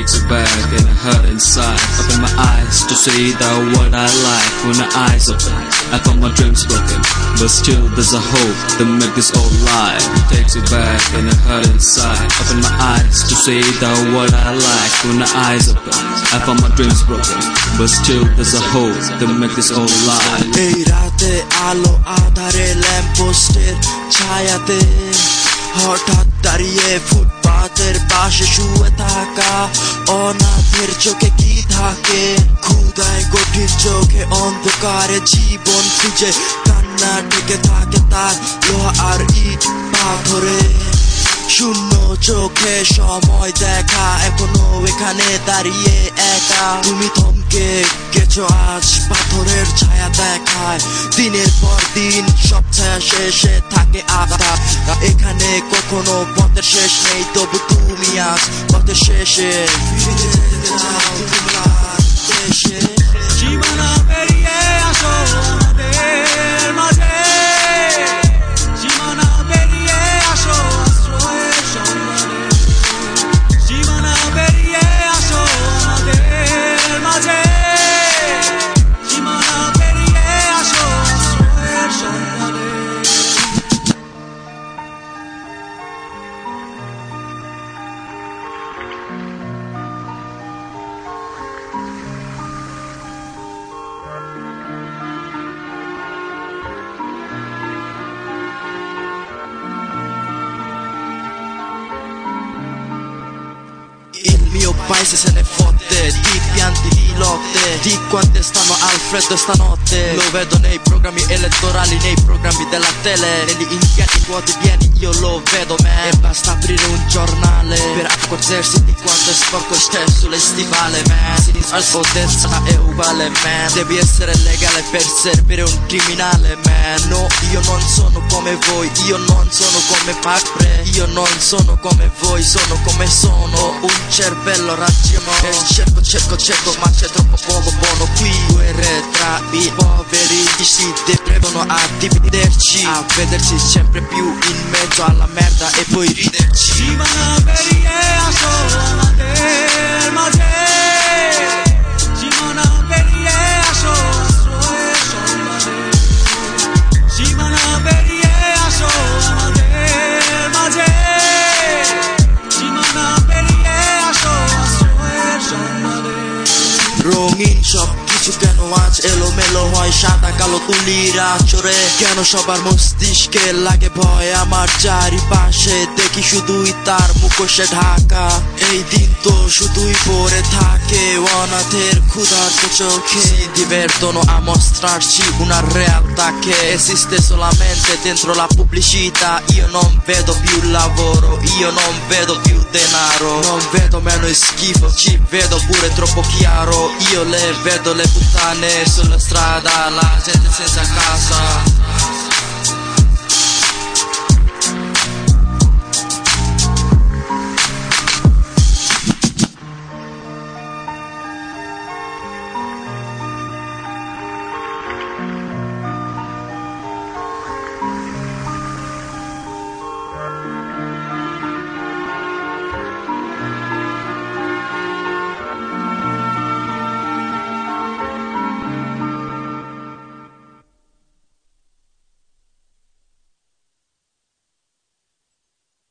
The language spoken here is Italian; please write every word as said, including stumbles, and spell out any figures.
takes it back and it hurt inside. Open my eyes to see the what I like. When the eyes open, I found my dreams broken, but still there's a hope that make this all life. Takes it back and it hurt inside. Open my eyes to see the what I like. When the eyes open, I found my dreams broken, but still there's a hope that make this all life. এই রাতে আলো আধারে ল্যাম্পপোস্টের ছায়াতে হঠাৎ দাঁড়িয়ে ফুটপাতের পাশে শুয়ে থাকা অনাথের চোখে কি থাকে, ক্ষুধায় গভীর চোখে অন্ধকারে জীবন খুঁজে কান্না ঢেকে থাকে তার লোহা আর ইট পাথরে। শূন্য চোখে সময় দেখা, এখনো এখানে দাঁড়িয়ে একা। তুমি থমকে গেছো আজ পাথরের ছায়া দেখায়, দিনের পর দিন সব ছায়া শেষে থাকে আধা। এখানে কখনো পথের শেষ নেই, তবু তুমি আজ পথের শেষে ফিরে যেতে চাও তোমার দেশে। সীমানা পেরিয়ে আসো আমাদের মাঝে, সীমানা পেরিয়ে আসো আশ্রয়ের সন্ধানে, সীমানা পেরিয়ে আসো আমাদের মাঝে, সীমানা পেরিয়ে আসো আশ্রয়ের সন্ধানে। Il mio paese se ne fotte di pianti di lotte, di quante stanno al freddo stanotte. Lo vedo nei programmi elettorali, nei programmi della tele, negli impianti quotidiani io lo vedo man. E basta aprire un giornale per accorgersi di quanto è sporco c'è sulle stivale man. Sinistra potenza è uguale man, devi essere legale per servire un criminale man. No, io non sono come voi, io non sono come Pacre, io non sono come voi, sono come sono. Un cervello ragiono e cerco, cerco, cerco, ma c'è troppo poco buono qui. Guerre tra i poveri, si devono a dividerci, a vederci sempre più in mezzo alla merda e poi riderci. সীমানা পেরিয়ে আসো আমাদের মাঝে, সীমানা পেরিয়ে আসো আশ্রয়ের সন্ধানে, সীমানা পেরিয়ে আসো আমাদের মাঝে, সীমানা পেরিয়ে আসো আশ্রয়ের সন্ধানে। রঙিন সব কিছু কেন আজ এলোমেলো হয়, সাদা কালো তুলির আঁচড়ে কেন সবার মস্তিষ্কে লাগে ভয়। আমার চারিপাশে দেখি শুধুই তার মুখোশে ঢাকা, এই দিন তো শুধুই পড়ে থাকে অনাথের ক্ষুধার্ত চোখে। Si divertono a mostrarci una realtà che esiste solamente dentro la pubblicità. Io non vedo più lavoro, io non vedo più denaro, non vedo meno schifo, ci vedo pure troppo chiaro. Io le vedo le puttane sulla strada, la gente senza casa.